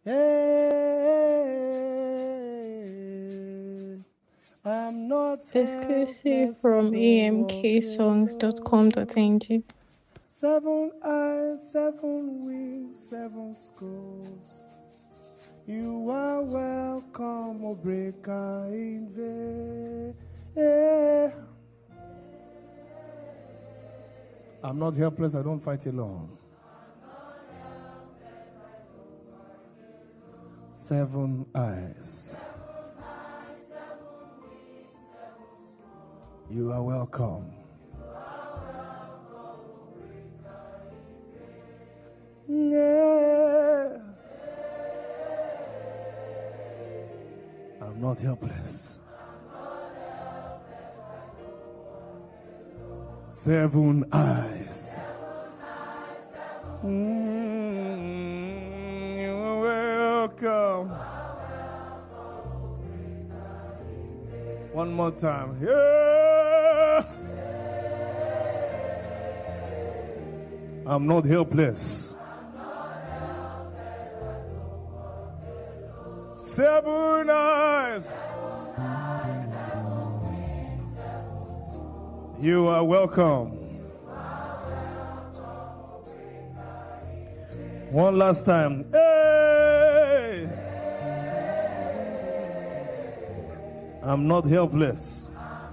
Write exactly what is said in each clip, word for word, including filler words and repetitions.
Hey, I'm not exclusive from a m k songs dot com dot n g. Seven eyes, seven wings, seven scrolls. You are welcome, O breaker in vain. Yeah. I'm not helpless, I don't fight alone. Seven eyes. You are welcome. Yeah. I'm not helpless. Seven eyes. Mm, you are welcome. One more time. Yeah. I'm not helpless. Seven eyes. You are welcome. One last time. Hey! I'm not helpless.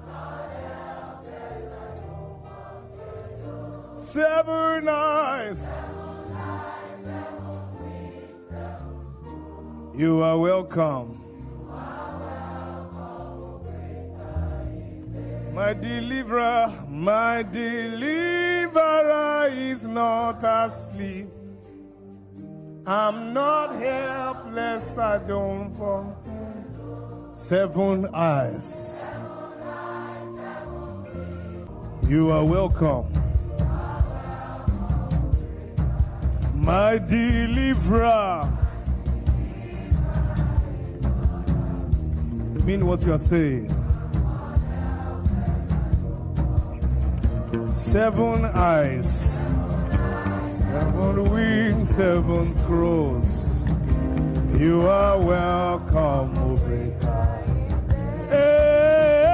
Seven eyes. You are welcome. My deliverer, my deliverer is not asleep. I'm not helpless, I don't fall. Seven eyes. You are welcome. My deliverer. Mean what you are saying. Seven eyes, seven wings, seven scrolls. You are welcome, O breaker. Hey,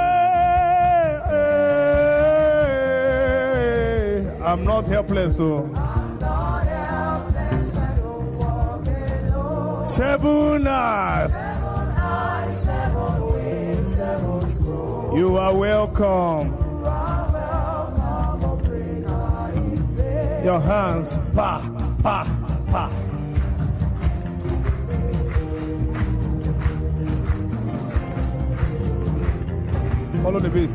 hey, hey. I'm not helpless, oh. I'm not helpless, I don't walk alone. Seven eyes. Seven eyes, seven wings, seven scrolls. You are welcome. Your hands, pa, pa, pa. Follow the beat.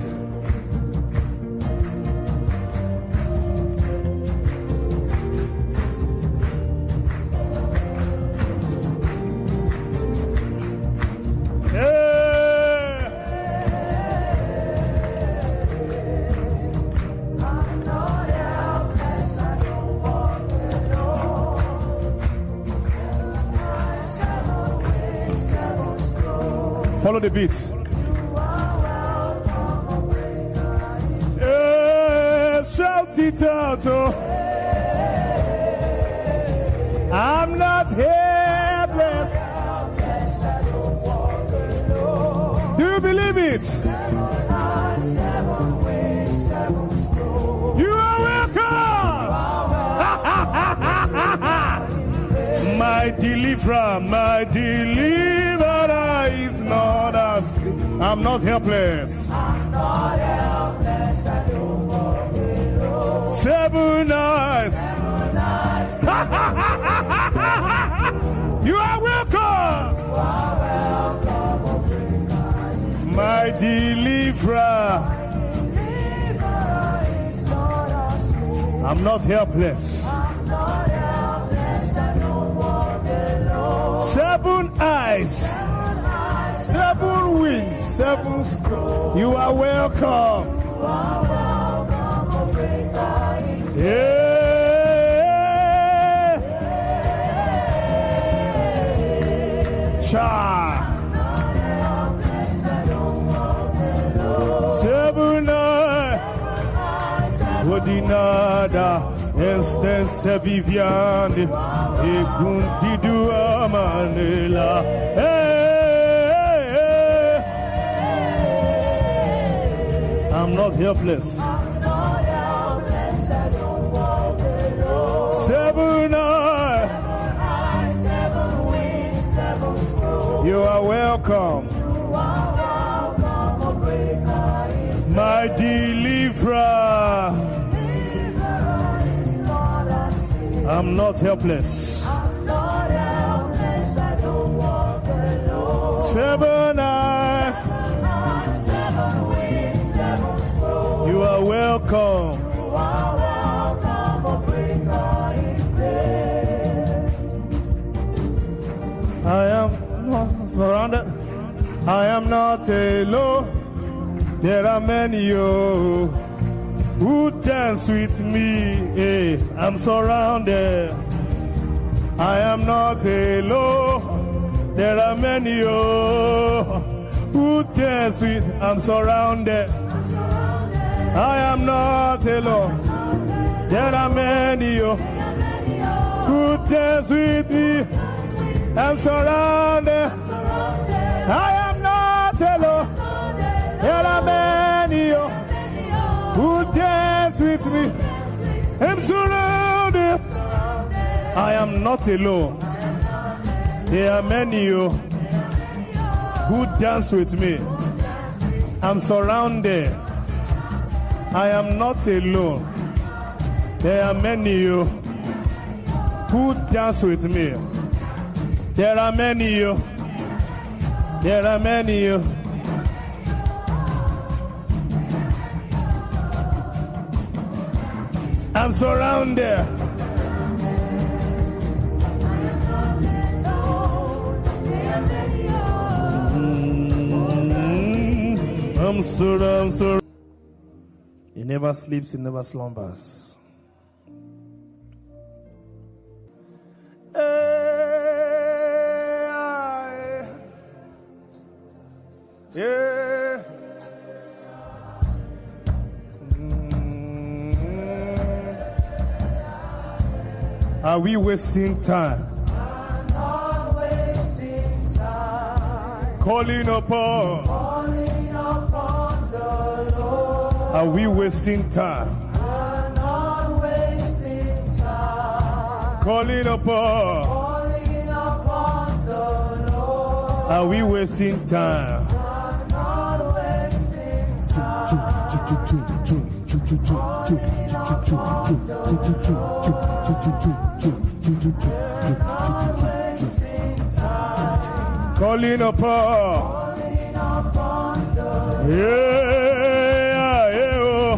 Follow the beat. Yeah, shout it out. Oh. I'm not helpless. Do you believe it? You are welcome. My deliverer, my deliverer is not asleep. I'm not helpless. I'm not helpless. I don't walk alone. Seven eyes. Seven eyes. You are welcome. You are welcome. My deliverer. My deliverer is not asleep. I'm not helpless. I'm not helpless. I don't walk alone. Seven eyes. Seven wings, seven scrolls. You are welcome. You are welcome, O breaker in vain. Yeah. Cha. Seven eyes. Odinada, Esther Viviane, e Guntidua. Manila. Hey, hey, hey. I'm not helpless. I'm not helpless. I don't walk alone. Seven eyes. Seven eyes, seven wings, seven scrolls. You are welcome. You are welcome, a breaker in My deliverer. deliverer is not asleep. I'm not helpless. I'm not helpless. I don't walk alone. Seven eyes. Seven eyes, seven wings, seven scrolls. You are welcome. You are welcome, a breaker in faith. I am not surrounded. I am not alone. There are many oh, who dance with me. Hey, I'm surrounded. I am not alone. There are many oh, who dance with. I'm surrounded. I am not alone. There are many oh, who dance with me. I'm surrounded. I am not alone. There are many oh, who dance with me. I'm surrounded. I am not alone. There are many oh, who dance with me. I'm surrounded. I am not alone. There are many oh, who dance with me. There are many oh, there are many oh. I'm surrounded. Mm, I'm surrounded. I'm surrounded. He never sleeps, he never slumbers. Yeah. Mm. Are we wasting time? I'm not wasting time. Calling upon. Calling upon the Lord. Are we wasting time? I'm not wasting time. Calling upon. Calling upon the Lord. Are we wasting time? I'm not wasting time. Calling upon. Calling upon the Yeah, yeah, oh.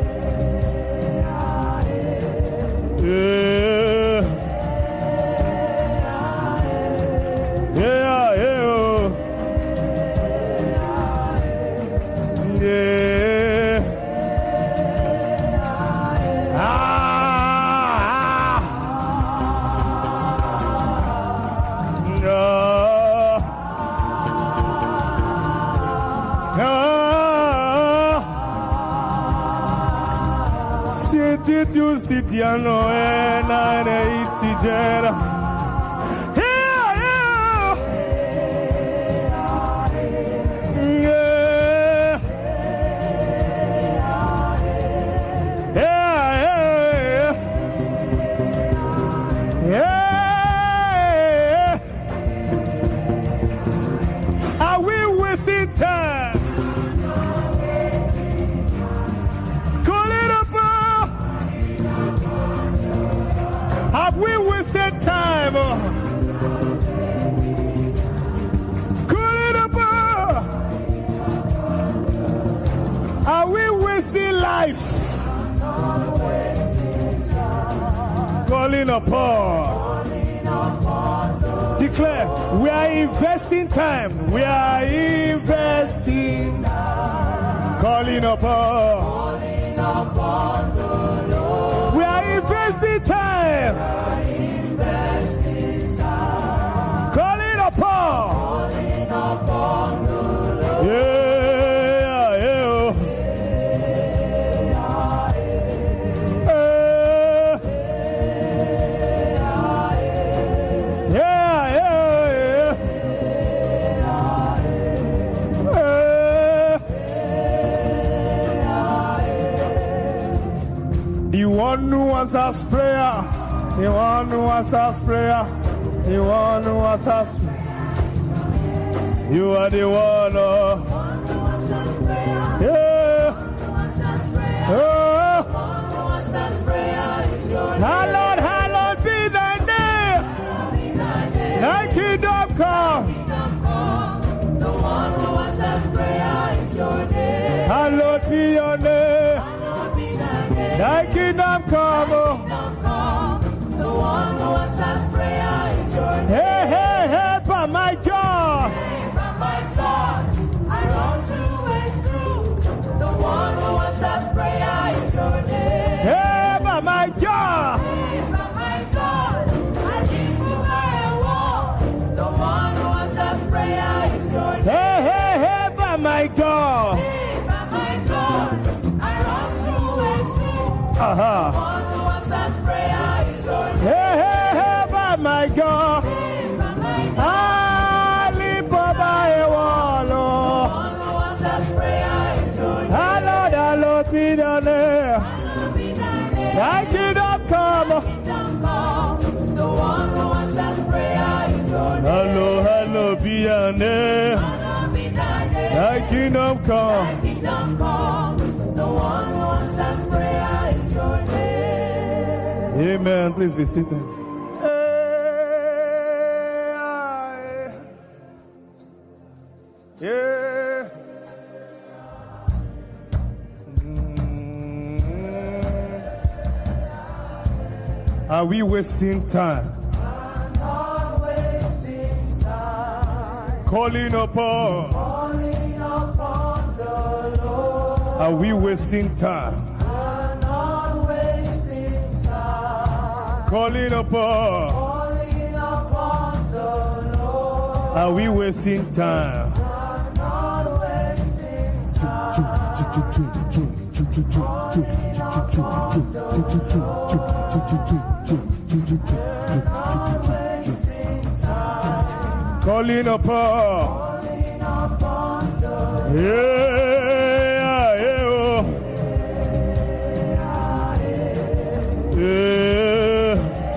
Yeah. Yeah, yeah, oh. Yeah. Ah, ah. Ah. Siete giusti ti hanno e nane ti gera. Yeah, yeah. Yeah. Yeah, yeah. Yeah. Are we wasting time? Call it up. Have we wasted time? Call it up. Are we wasting life? Calling upon. Declare, we are investing time. We are investing. Calling upon. We are investing time. Calling upon. Yeah, yeah. Oh. Uh, yeah, yeah. answers prayer. The one who answers prayer. The one who answers prayer. You are the one. Oh. Yeah. Oh. Hallowed, hallowed be thy name. Thy kingdom come. The one who answers prayer is your name. Hallowed be your name. Thy kingdom come. The one who answers prayer is your name. Hey, hey, hey, but my God. Hey, but my God, I run through and through. The one who answers prayer is your name. Hey, but my God. Hey, but my God, I live over a wall. The one who answers prayer is your name. Hey, hey, hey, but my God. Hey, but my God, I run through and through. Uh-huh. The one who answers prayer is your name. Hey, hey, hey, but my God. Hey, but my God, I live over a wall. the Oh. one who answers prayer is your name. Hallowed, hallowed be your name. Hallowed be thy name. Thy kingdom come. Kingdom come. The one who answers prayer is your name. Hallowed, hallowed be your name. Hallowed be thy name. Thy kingdom come. Thy kingdom come. The one who answers prayer is your name. Amen. Please be seated. Yeah. Mm. Are we wasting time? Not wasting time. Calling upon. Calling upon the Lord. Are we wasting time? Not wasting time. Calling upon. Calling upon the Lord. Are we wasting time? Not wasting time. Calling upon. Calling upon the Yeah, yeah, oh. Yeah.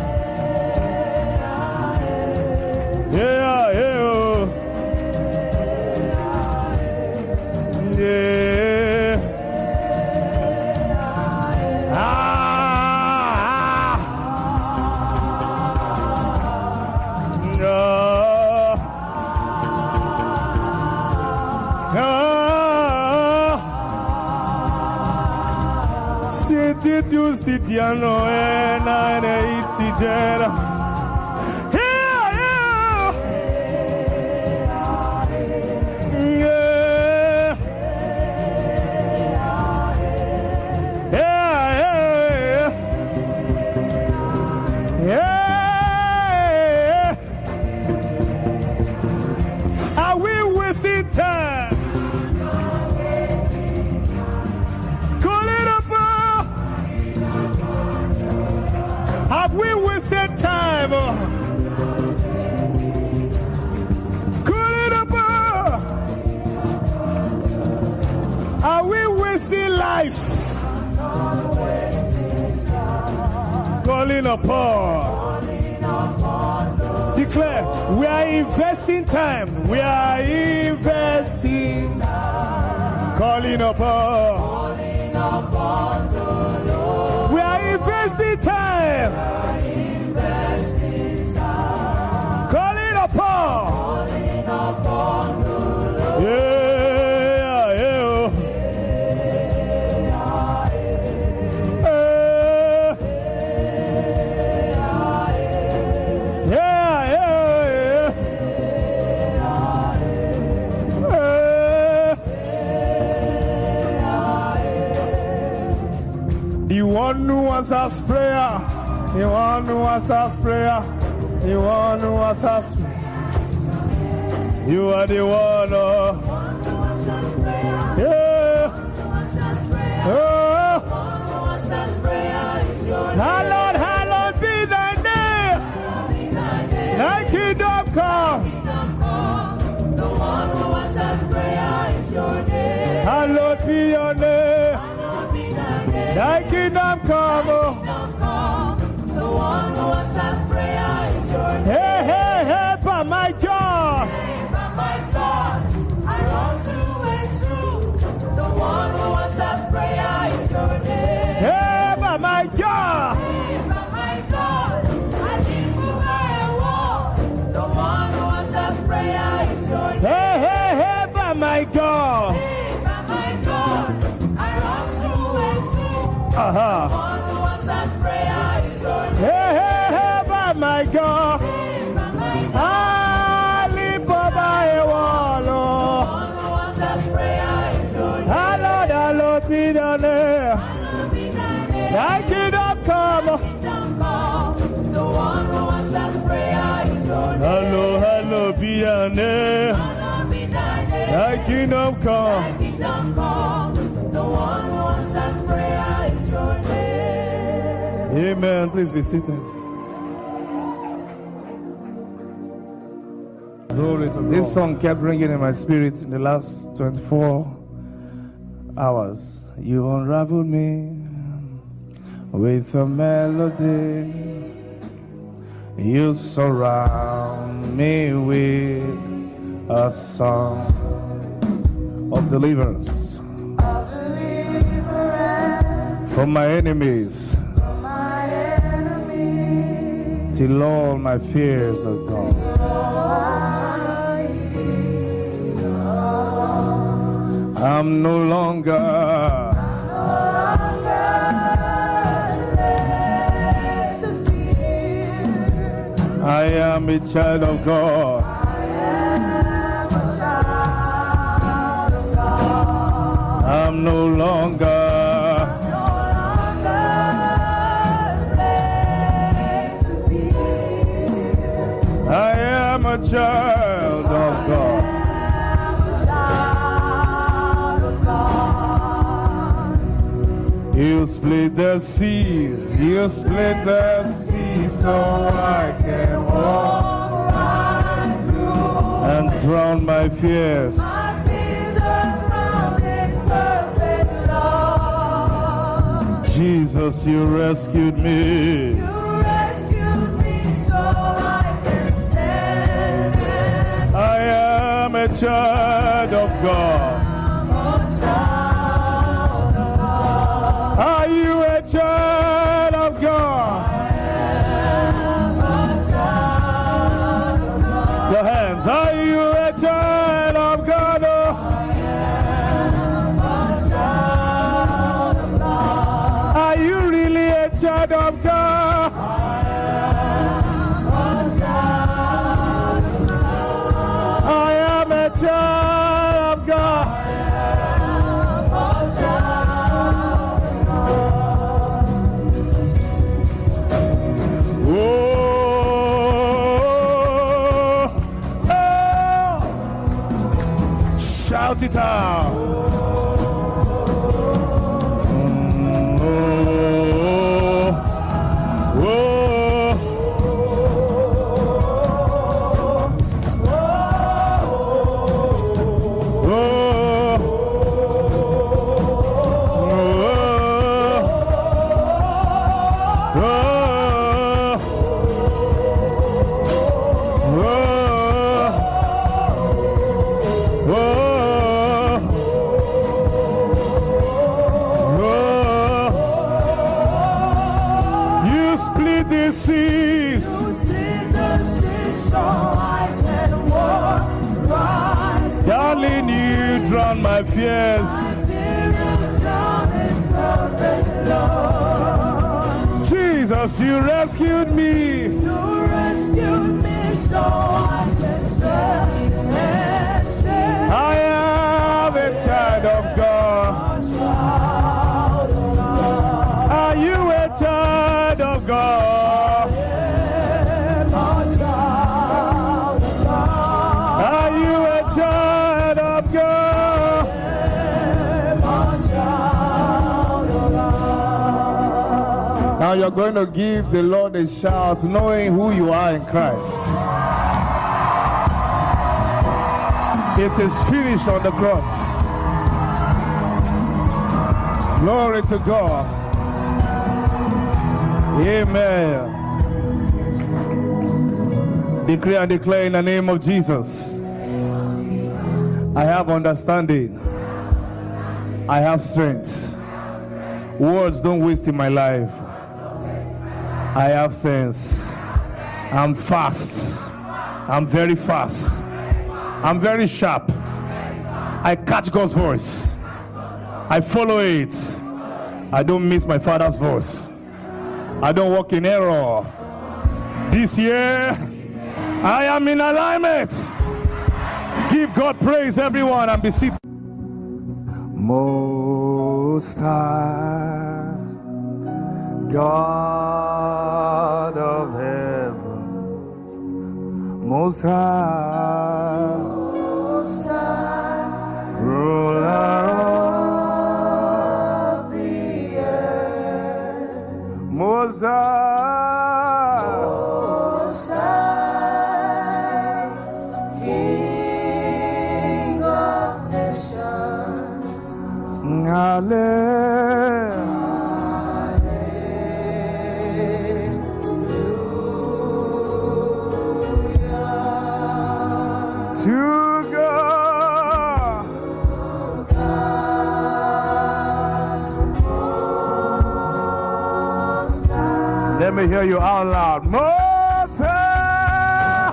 Yeah, yeah, oh. Yeah. Ah, no. No. Siete giusti ti hanno e nane itigera. Yeah, yeah. Yeah. Yeah, yeah. Yeah. Are we wasting time? Call it up. Have we wasted time? Call it up. Are we wasting life? Calling upon. Declare, we are investing time. We are investing. Calling upon. We are investing time. Calling upon. Yeah, yeah, oh. Uh, yeah, yeah, yeah. Uh, The one who answers prayer, the one who answers prayer, the one who answers prayer. You are the one, oh. Yeah. Oh. Hallowed, hallowed be thy name. Thy kingdom come. Hallowed be your name. Thy kingdom come. your name. Hey, hey, hey, by my God. Hey, by my God, I run through and through. Uh-huh. One who answers prayer is your name. Hey, hey, hey, by my God. Hey, by my God, Ali Baba Ewalo. one who answers prayer is your name. Hallowed, hallowed be the name. Hallowed be thy name. Thy kingdom come. Kingdom come. The one who answers prayer is your name. Hallowed, hallowed be your name. Hallowed be thy name. Thy kingdom come. Thy kingdom come. The one who answers prayer is your name. Amen. Please be seated. Glory to God. This song kept ringing in my spirit in the last twenty-four hours. You unraveled me with a melody. You surround me with a song of deliverance from my enemies till all my fears are gone. I'm no longer, I am a child of God. I'm no longer, I am a child of God. You split the seas, you split the seas so I can walk and drown my fears. Jesus, you rescued me. I am a child of God. Are you a child of God? Your hands. Are you a child of God? Are you really a child of God? I am a child of God. Shout it out. Mm, oh, oh, seas. Darling, you drown my fears. Jesus, you rescued me. You rescued me so I can stand and say, I am a child of God. Are you a child of God? Are you a child of God? Now you're going to give the Lord a shout, knowing who you are in Christ. It is finished on the cross. Glory to God. Amen. Decree and declare in the name of Jesus. I have understanding. I have strength. Words don't waste in my life. I have sense. I'm fast. I'm very fast. I'm very sharp. I catch God's voice. I follow it. I don't miss my Father's voice. I don't walk in error. This year, I am in alignment. Give God praise, everyone, and be seated. Most High, God of heaven, Most High, Most High, ruler of the earth, Most High, Most High, King of nations, Hallelujah. To God, let me hear you out loud. Most High,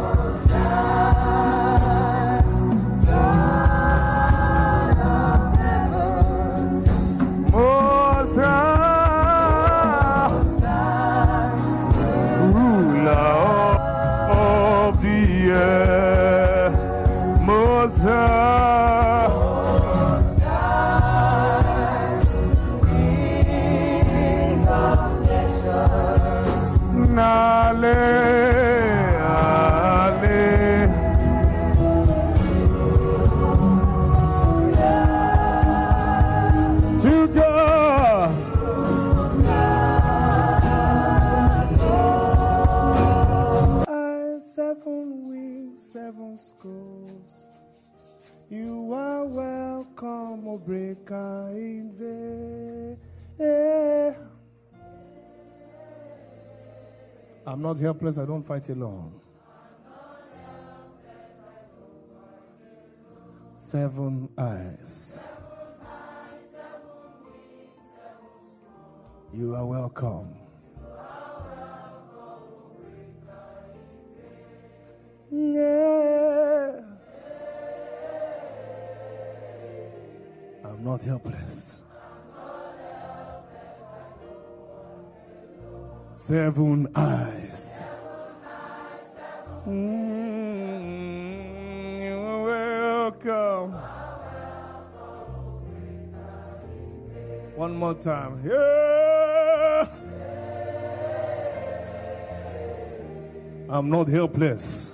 Most High, ruler of the earth, Most High, King of nations, Nale, Ale. To God, I seven wings, seven scrolls. You are welcome, O breaker in vain. I'm not helpless, I don't fight alone. Seven eyes. You are welcome. Yeah. I'm not helpless. Seven eyes. Mm, you are welcome. One more time. Yeah. I'm not helpless.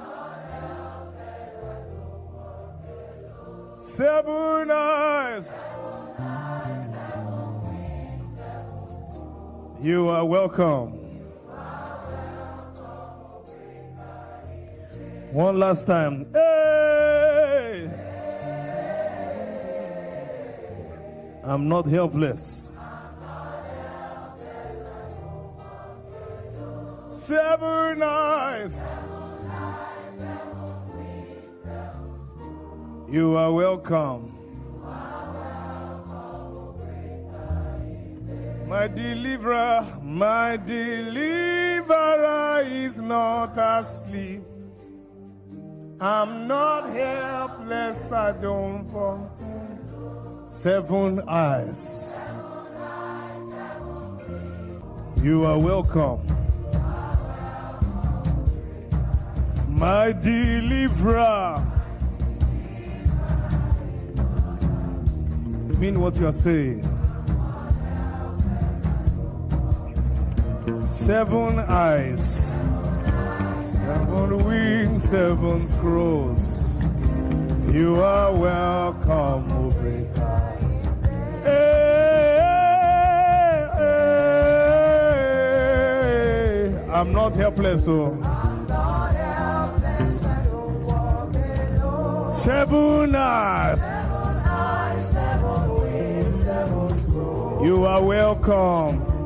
Seven eyes. You are welcome. One last time. Hey! I'm not helpless. Seven eyes. You are welcome. My deliverer, my deliverer is not asleep. I'm not helpless, I don't fall. Seven eyes. You are welcome. My deliverer. Mean what you are saying. Seven eyes, seven wings, seven scrolls. You are welcome, O breaker. Hey, hey, hey. I'm not helpless, so. I'm not helpless, I don't walk alone. Seven eyes. Seven eyes, seven wings, seven scrolls. You are welcome.